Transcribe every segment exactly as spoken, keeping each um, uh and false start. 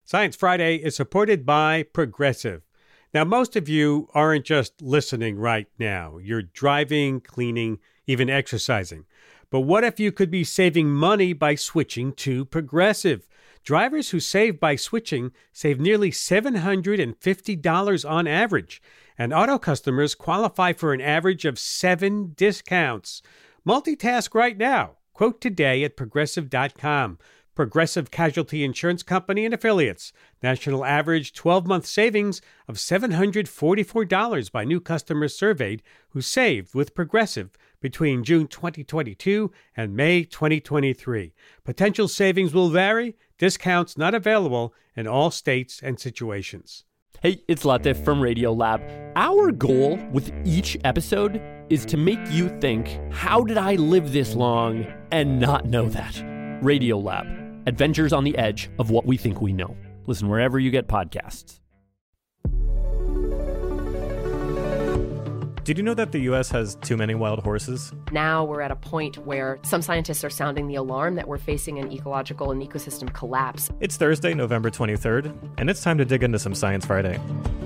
Science Friday is supported by Progressive. Now, most of you aren't just listening right now. You're driving, cleaning, even exercising. But what if you could be saving money by switching to Progressive? Drivers who save by switching save nearly seven hundred fifty dollars on average, and auto customers qualify for an average of seven discounts. Multitask right now. Quote today at progressive dot com. Progressive Casualty Insurance Company and Affiliates. National average twelve-month savings of seven hundred forty-four dollars by new customers surveyed who saved with Progressive between June twenty twenty-two and May twenty twenty-three. Potential savings will vary. Discounts not available in all states and situations. Hey, it's Latif from Radiolab. Our goal with each episode is to make you think, how did I live this long and not know that? Radiolab. Adventures on the edge of what we think we know. Listen wherever you get podcasts. Did you know that the U S has too many wild horses? Now we're at a point where some scientists are sounding the alarm that we're facing an ecological and ecosystem collapse. It's Thursday, November twenty-third, and it's time to dig into some Science Friday.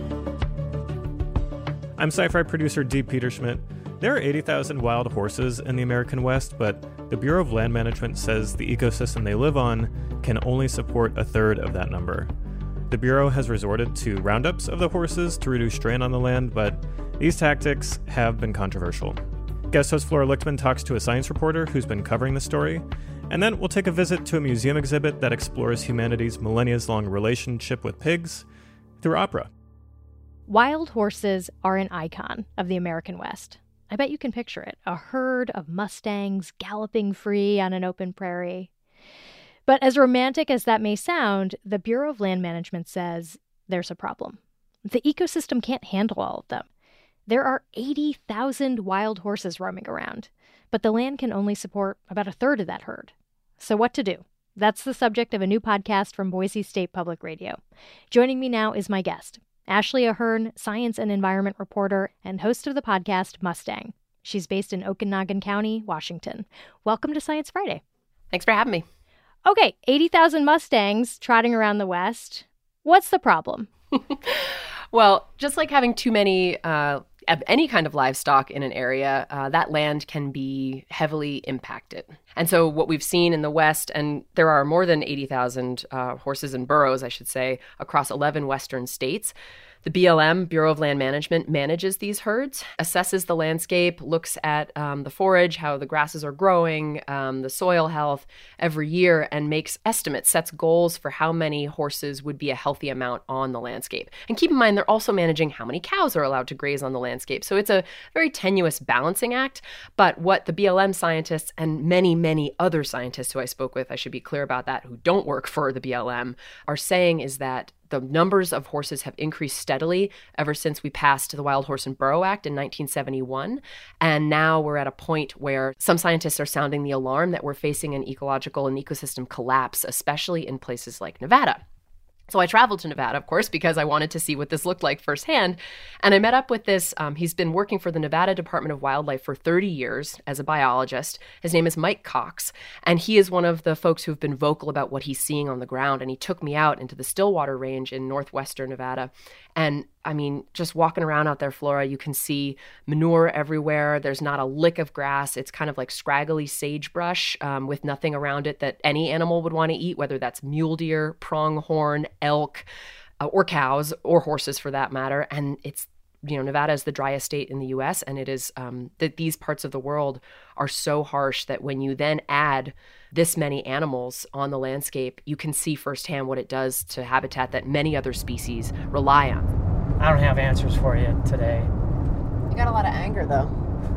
I'm Sci-Fi producer Dee Peterschmidt. There are eighty thousand wild horses in the American West, but the Bureau of Land Management says the ecosystem they live on can only support a third of that number. The Bureau has resorted to roundups of the horses to reduce strain on the land, but these tactics have been controversial. Guest host Flora Lichtman talks to a science reporter who's been covering the story, and then we'll take a visit to a museum exhibit that explores humanity's millennia-long relationship with pigs through opera. Wild horses are an icon of the American West. I bet you can picture it, a herd of Mustangs galloping free on an open prairie. But as romantic as that may sound, the Bureau of Land Management says there's a problem. The ecosystem can't handle all of them. There are eighty thousand wild horses roaming around, but the land can only support about a third of that herd. So what to do? That's the subject of a new podcast from Boise State Public Radio. Joining me now is my guest, Ashley Ahern, science and environment reporter and host of the podcast Mustang. She's based in Okanogan County, Washington. Welcome to Science Friday. Thanks for having me. Okay, eighty thousand Mustangs trotting around the West. What's the problem? Well, just like having too many uh, of any kind of livestock in an area, uh, that land can be heavily impacted. And so what we've seen in the West, and there are more than eighty thousand uh, horses and burros, I should say, across eleven Western states. The B L M, Bureau of Land Management, manages these herds, assesses the landscape, looks at um, the forage, how the grasses are growing, um, the soil health every year, and makes estimates, sets goals for how many horses would be a healthy amount on the landscape. And keep in mind, they're also managing how many cows are allowed to graze on the landscape. So it's a very tenuous balancing act. But what the B L M scientists and many, many other scientists who I spoke with, I should be clear about that, who don't work for the B L M, are saying is that the numbers of horses have increased steadily ever since we passed the Wild Horse and Burro Act in nineteen seventy-one. And now we're at a point where some scientists are sounding the alarm that we're facing an ecological and ecosystem collapse, especially in places like Nevada. So I traveled to Nevada, of course, because I wanted to see what this looked like firsthand. And I met up with this. Um, he's been working for the Nevada Department of Wildlife for thirty years as a biologist. His name is Mike Cox. And he is one of the folks who've been vocal about what he's seeing on the ground. And he took me out into the Stillwater Range in northwestern Nevada. And I mean, just walking around out there, Flora, you can see manure everywhere. There's not a lick of grass. It's kind of like scraggly sagebrush um, with nothing around it that any animal would want to eat, whether that's mule deer, pronghorn, elk, uh, or cows, or horses for that matter. And it's, you know, Nevada is the driest state in the U S, and it is um, that these parts of the world are so harsh that when you then add this many animals on the landscape, you can see firsthand what it does to habitat that many other species rely on. I don't have answers for you today. You got a lot of anger, though.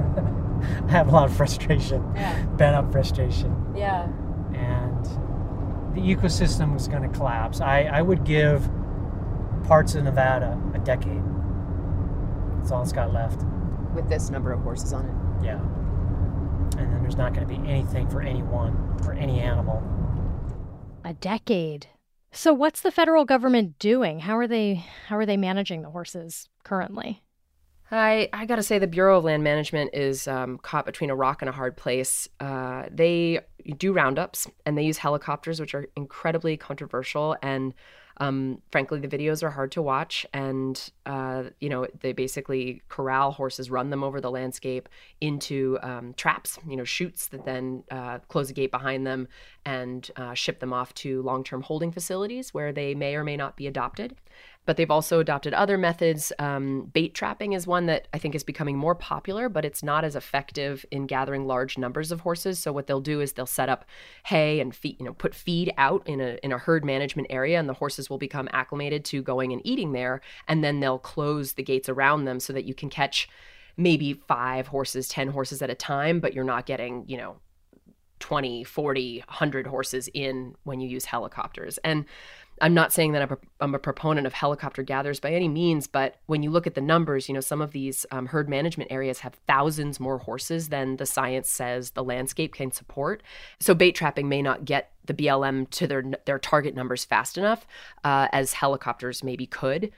I have a lot of frustration, yeah. Bent up frustration. Yeah. And the ecosystem was going to collapse. I, I would give parts of Nevada a decade. That's all it's got left. With this number of horses on it? Yeah. And then there's not going to be anything for anyone, for any animal. A decade. So what's the federal government doing? How are they how are they managing the horses currently? I, I got to say the Bureau of Land Management is um, caught between a rock and a hard place. Uh, they do roundups, and they use helicopters, which are incredibly controversial. And Um, frankly, the videos are hard to watch, and uh, you know, they basically corral horses, run them over the landscape into um, traps, you know, chutes that then uh, close a gate behind them and uh, ship them off to long-term holding facilities where they may or may not be adopted. But they've also adopted other methods. Um, bait trapping is one that I think is becoming more popular, but it's not as effective in gathering large numbers of horses. So what they'll do is they'll set up hay and feed, you know, put feed out in a in a herd management area, and the horses will become acclimated to going and eating there. And then they'll close the gates around them so that you can catch maybe five horses, ten horses at a time, but you're not getting, you know, twenty, forty, one hundred horses in when you use helicopters. And I'm not saying that I'm a, I'm a proponent of helicopter gatherers by any means, but when you look at the numbers, you know, some of these um, herd management areas have thousands more horses than the science says the landscape can support. So bait trapping may not get the B L M to their their target numbers fast enough uh, as helicopters maybe could.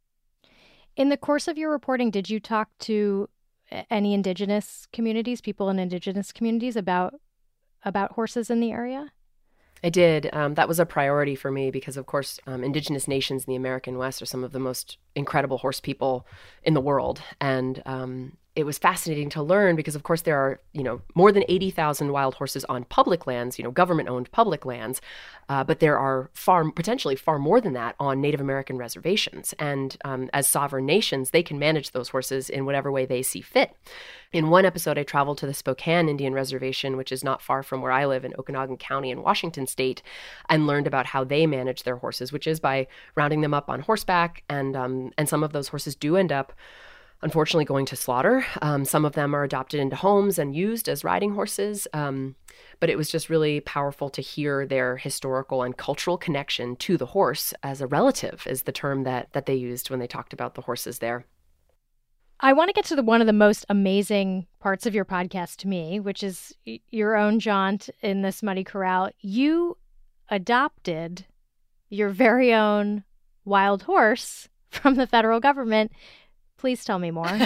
In the course of your reporting, did you talk to any indigenous communities, people in indigenous communities about about horses in the area? I did. Um, that was a priority for me because, of course, um, indigenous nations in the American West are some of the most incredible horse people in the world. And um, it was fascinating to learn because, of course, there are, you know, more than eighty thousand wild horses on public lands, you know, government-owned public lands. Uh, but there are far, potentially far more than that on Native American reservations. And um, as sovereign nations, they can manage those horses in whatever way they see fit. In one episode, I traveled to the Spokane Indian Reservation, which is not far from where I live in Okanagan County in Washington State, and learned about how they manage their horses, which is by rounding them up on horseback. And um, and some of those horses do end up, unfortunately, going to slaughter. Um, some of them are adopted into homes and used as riding horses. Um, but it was just really powerful to hear their historical and cultural connection to the horse as a relative, is the term that that they used when they talked about the horses there. I want to get to the one of the most amazing parts of your podcast to me, which is y- your own jaunt in this muddy corral. You adopted your very own wild horse from the federal government. Please tell me more.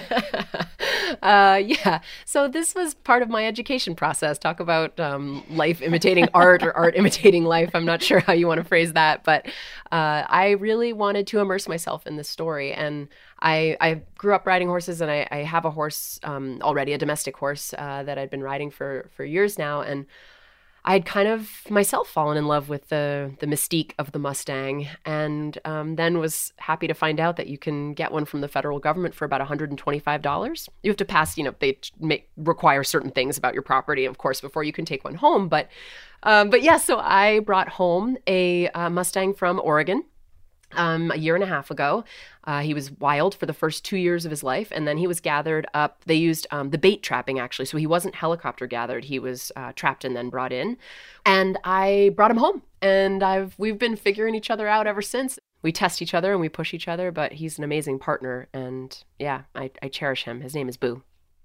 uh, yeah. So this was part of my education process. Talk about um, life imitating art or art imitating life. I'm not sure how you want to phrase that, but uh, I really wanted to immerse myself in this story. And I, I grew up riding horses, and I, I have a horse um, already, a domestic horse uh, that I'd been riding for, for years now. And I had kind of myself fallen in love with the the mystique of the Mustang, and um, then was happy to find out that you can get one from the federal government for about one hundred twenty-five dollars. You have to pass, you know, they make, require certain things about your property, of course, before you can take one home. But, um, but yeah, so I brought home a uh, Mustang from Oregon. Um, a year and a half ago. Uh, he was wild for the first two years of his life, and then he was gathered up. They used um, the bait trapping, actually. So he wasn't helicopter gathered. He was uh, trapped and then brought in. And I brought him home, and I've we've been figuring each other out ever since. We test each other and we push each other, but he's an amazing partner. And yeah, I, I cherish him. His name is Boo.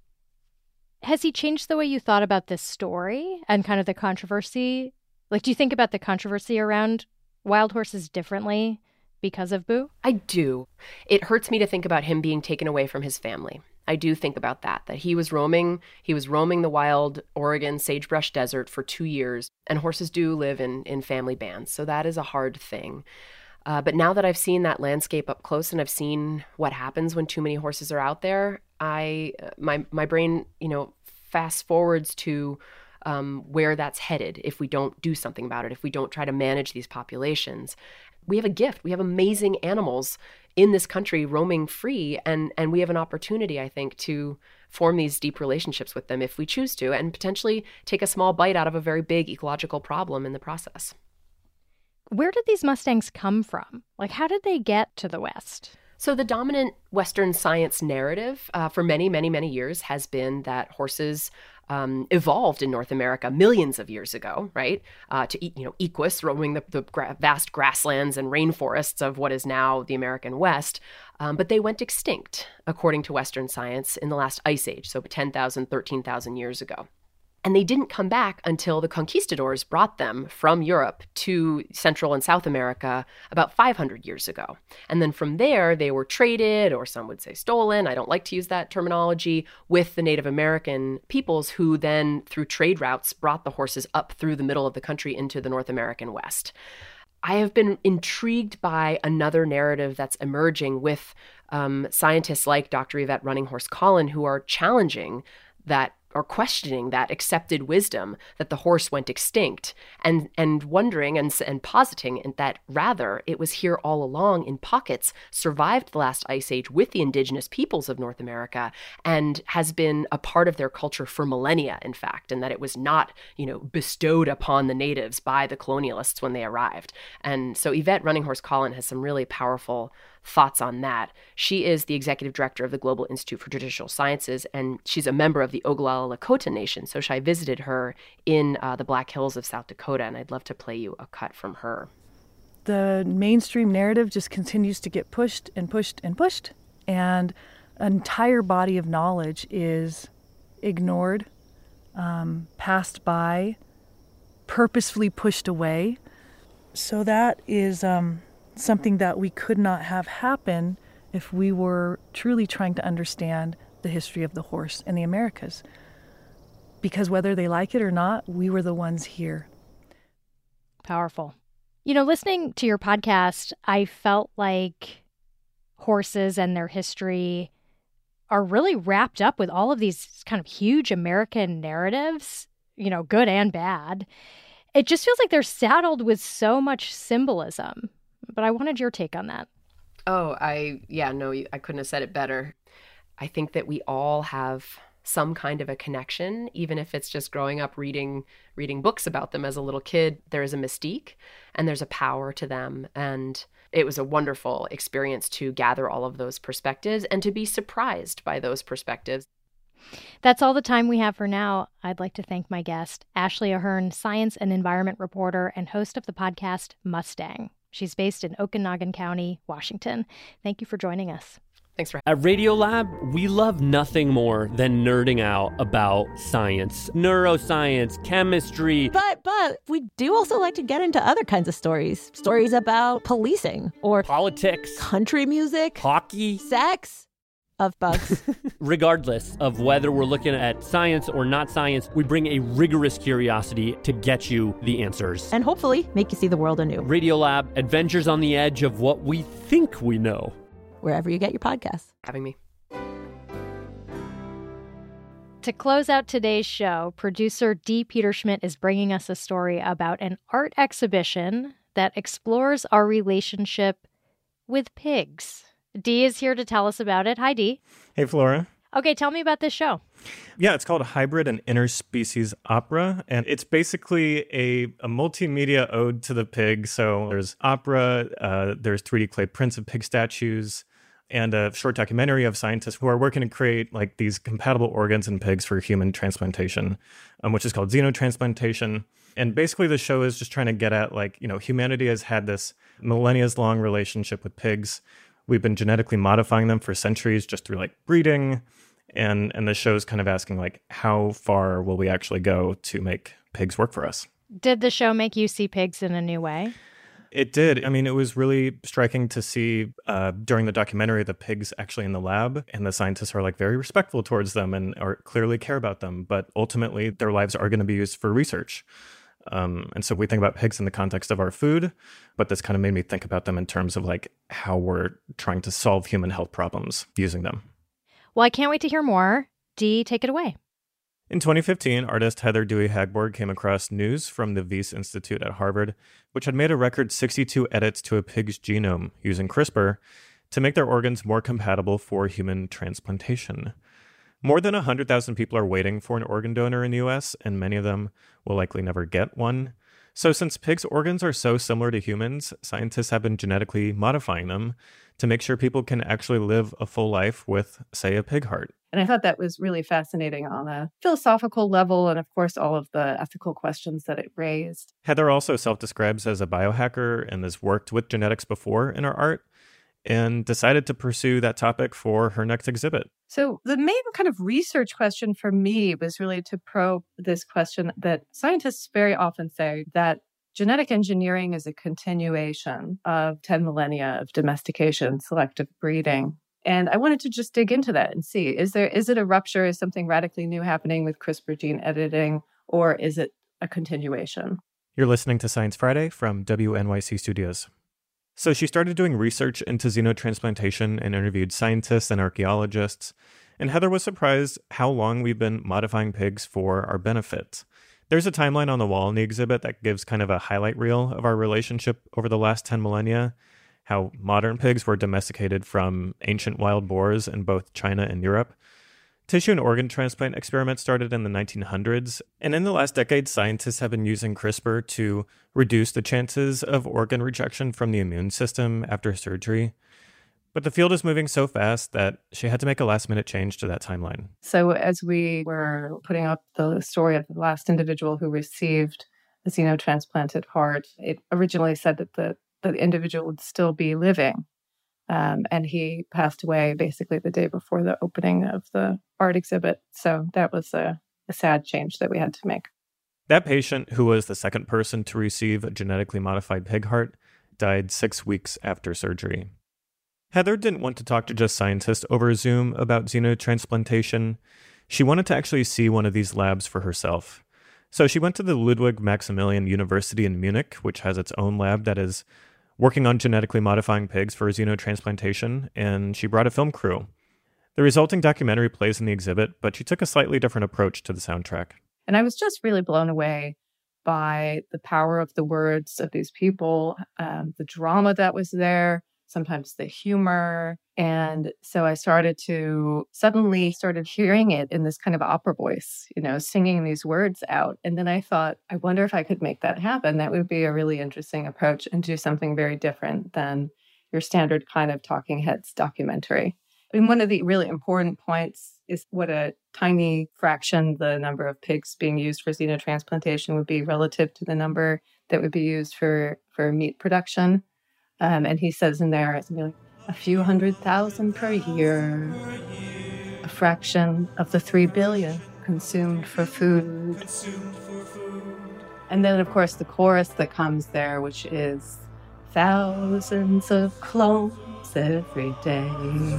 Has he changed the way you thought about this story and kind of the controversy? Like, do you think about the controversy around wild horses differently because of Boo? I do. It hurts me to think about him being taken away from his family. I do think about that, that he was roaming, he was roaming the wild Oregon sagebrush desert for two years, and horses do live in, in family bands, so that is a hard thing. Uh, but now that I've seen that landscape up close and I've seen what happens when too many horses are out there, I my my brain, you know, fast forwards to um, where that's headed if we don't do something about it, if we don't try to manage these populations. We have a gift. We have amazing animals in this country roaming free, and, and we have an opportunity, I think, to form these deep relationships with them if we choose to, and potentially take a small bite out of a very big ecological problem in the process. Where did these Mustangs come from? Like, how did they get to the West? So the dominant Western science narrative uh, for many, many, many years has been that horses um, evolved in North America millions of years ago, right? Uh, to, you know, equus, roaming the, the gra- vast grasslands and rainforests of what is now the American West. Um, but they went extinct, according to Western science, in the last ice age, so ten thousand, thirteen thousand years ago. And they didn't come back until the conquistadors brought them from Europe to Central and South America about five hundred years ago. And then from there, they were traded, or some would say stolen, I don't like to use that terminology, with the Native American peoples who then, through trade routes, brought the horses up through the middle of the country into the North American West. I have been intrigued by another narrative that's emerging with um, scientists like Doctor Yvette Running Horse Collin, who are challenging that or questioning that accepted wisdom that the horse went extinct, and and wondering and, and positing that rather it was here all along in pockets, survived the last ice age with the indigenous peoples of North America, and has been a part of their culture for millennia, in fact, and that it was not, you know, bestowed upon the natives by the colonialists when they arrived. And so Yvette Running Horse Collin has some really powerful thoughts on that. She is the executive director of the Global Institute for Traditional Sciences, and she's a member of the Oglala Lakota Nation. So I visited her in uh, the Black Hills of South Dakota, and I'd love to play you a cut from her. The mainstream narrative just continues to get pushed and pushed and pushed, and an entire body of knowledge is ignored, um, passed by, purposefully pushed away. So that is um, something that we could not have happen if we were truly trying to understand the history of the horse in the Americas. Because whether they like it or not, we were the ones here. Powerful. You know, listening to your podcast, I felt like horses and their history are really wrapped up with all of these kind of huge American narratives, you know, good and bad. It just feels like they're saddled with so much symbolism. But I wanted your take on that. Oh, I, yeah, no, I couldn't have said it better. I think that we all have some kind of a connection, even if it's just growing up reading reading books about them as a little kid. There is a mystique and there's a power to them. And it was a wonderful experience to gather all of those perspectives and to be surprised by those perspectives. That's all the time we have for now. I'd like to thank my guest, Ashley Ahern, science and environment reporter and host of the podcast Mustang. She's based in Okanogan County, Washington. Thank you for joining us. Thanks for At Radiolab, we love nothing more than nerding out about science, neuroscience, chemistry. But but we do also like to get into other kinds of stories. Stories about policing or Politics, country music, hockey, sex, of bugs. Regardless of whether we're looking at science or not science, we bring a rigorous curiosity to get you the answers. And hopefully make you see the world anew. Radiolab, adventures on the edge of what we think we know. Wherever you get your podcasts. having me. To close out today's show, producer Dee Peterschmidt is bringing us a story about an art exhibition that explores our relationship with pigs. Dee is here to tell us about it. Hi, Dee. Hey, Flora. Okay, tell me about this show. Yeah, it's called Hybrid and Interspecies Opera, and it's basically a, a multimedia ode to the pig. So there's opera, uh, there's three D clay prints of pig statues, and a short documentary of scientists who are working to create like these compatible organs in pigs for human transplantation, um, which is called xenotransplantation. And basically the show is just trying to get at, like, you know, humanity has had this millennia-long relationship with pigs. We've been genetically modifying them for centuries just through like breeding. And and the show's kind of asking, like, how far will we actually go to make pigs work for us? Did the show make you see pigs in a new way? It did. I mean, it was really striking to see uh, during the documentary the pigs actually in the lab, and the scientists are like very respectful towards them and are clearly care about them. But ultimately, their lives are going to be used for research. Um, and so we think about pigs in the context of our food, but this kind of made me think about them in terms of like how we're trying to solve human health problems using them. Well, I can't wait to hear more. Dee, take it away. In twenty fifteen, artist Heather Dewey Hagborg came across news from the Wyss Institute at Harvard, which had made a record sixty-two edits to a pig's genome using CRISPR to make their organs more compatible for human transplantation. More than one hundred thousand people are waiting for an organ donor in the U S, and many of them will likely never get one. So since pigs' organs are so similar to humans, scientists have been genetically modifying them to make sure people can actually live a full life with, say, a pig heart. And I thought that was really fascinating on a philosophical level, and of course, all of the ethical questions that it raised. Heather also self-describes as a biohacker and has worked with genetics before in her art, and decided to pursue that topic for her next exhibit. So the main kind of research question for me was really to probe this question that scientists very often say, that genetic engineering is a continuation of ten millennia of domestication, selective breeding. And I wanted to just dig into that and see, is there is it a rupture? Is something radically new happening with CRISPR gene editing, or is it a continuation? You're listening to Science Friday from W N Y C Studios. So she started doing research into xenotransplantation and interviewed scientists and archaeologists, and Heather was surprised how long we've been modifying pigs for our benefit. There's a timeline on the wall in the exhibit that gives kind of a highlight reel of our relationship over the last ten millennia, how modern pigs were domesticated from ancient wild boars in both China and Europe. Tissue and organ transplant experiments started in the nineteen hundreds, and in the last decade, scientists have been using CRISPR to reduce the chances of organ rejection from the immune system after surgery. But the field is moving so fast that she had to make a last-minute change to that timeline. So as we were putting up the story of the last individual who received a xenotransplanted heart, it originally said that the, the individual would still be living. Um, and he passed away basically the day before the opening of the art exhibit. So that was a, a sad change that we had to make. That patient, who was the second person to receive a genetically modified pig heart, died six weeks after surgery. Heather didn't want to talk to just scientists over Zoom about xenotransplantation. She wanted to actually see one of these labs for herself. So she went to the Ludwig Maximilian University in Munich, which has its own lab that is working on genetically modifying pigs for xenotransplantation, and she brought a film crew. The resulting documentary plays in the exhibit, but she took a slightly different approach to the soundtrack. And I was just really blown away by the power of the words of these people, um, the drama that was there, sometimes the humor. And so I started to suddenly started hearing it in this kind of opera voice, you know, singing these words out. And then I thought, I wonder if I could make that happen. That would be a really interesting approach and do something very different than your standard kind of talking heads documentary. I mean, one of the really important points is what a tiny fraction the number of pigs being used for xenotransplantation would be relative to the number that would be used for, for meat production. Um, and he says in there, it's like a few hundred thousand per year, a fraction of the three billion consumed for food. And then, of course, the chorus that comes there, which is thousands of clones every day.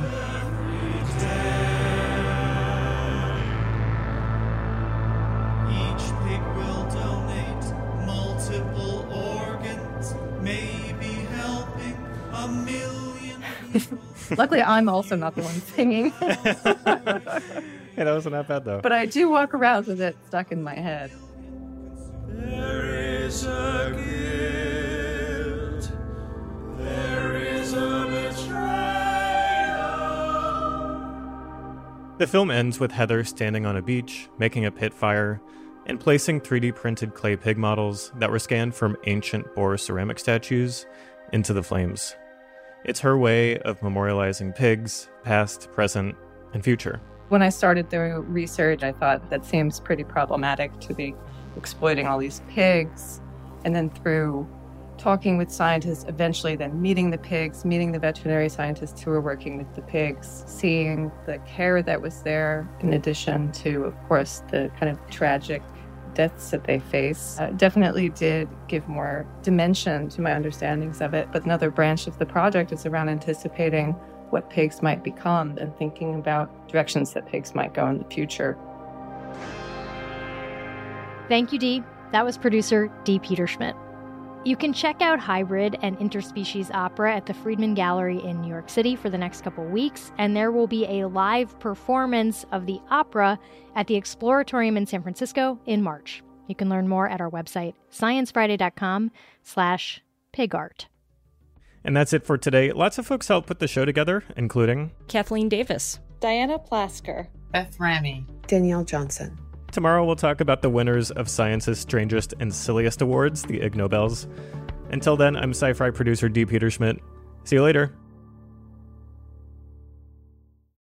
Each pig will donate multiple organs, maybe helping a million people. Luckily, I'm also not the one singing. Hey, that wasn't that bad, though. But I do walk around with it stuck in my head. There is a guilt. There is a betrayal. The film ends with Heather standing on a beach, making a pit fire, and placing three D printed clay pig models that were scanned from ancient boar ceramic statues into the flames. It's her way of memorializing pigs, past, present, and future. When I started the research, I thought that seems pretty problematic to be exploiting all these pigs. And then through talking with scientists, eventually then meeting the pigs, meeting the veterinary scientists who were working with the pigs, seeing the care that was there, in addition to, of course, the kind of tragic deaths that they face, uh, definitely did give more dimension to my understandings of it. But another branch of the project is around anticipating what pigs might become and thinking about directions that pigs might go in the future. Thank you, Dee. That was producer Dee Peterschmidt. You can check out hybrid and interspecies opera at the Friedman Gallery in New York City for the next couple weeks, and there will be a live performance of the opera at the Exploratorium in San Francisco in March. You can learn more at our website, sciencefriday.com slash pigart. And that's it for today. Lots of folks helped put the show together, including Kathleen Davis, Diana Plasker, Beth Ramy, Danielle Johnson. Tomorrow we'll talk about the winners of Science's strangest and silliest awards, the Ig Nobels. Until then, I'm Sci-Fi producer Dee Peterschmidt. See you later.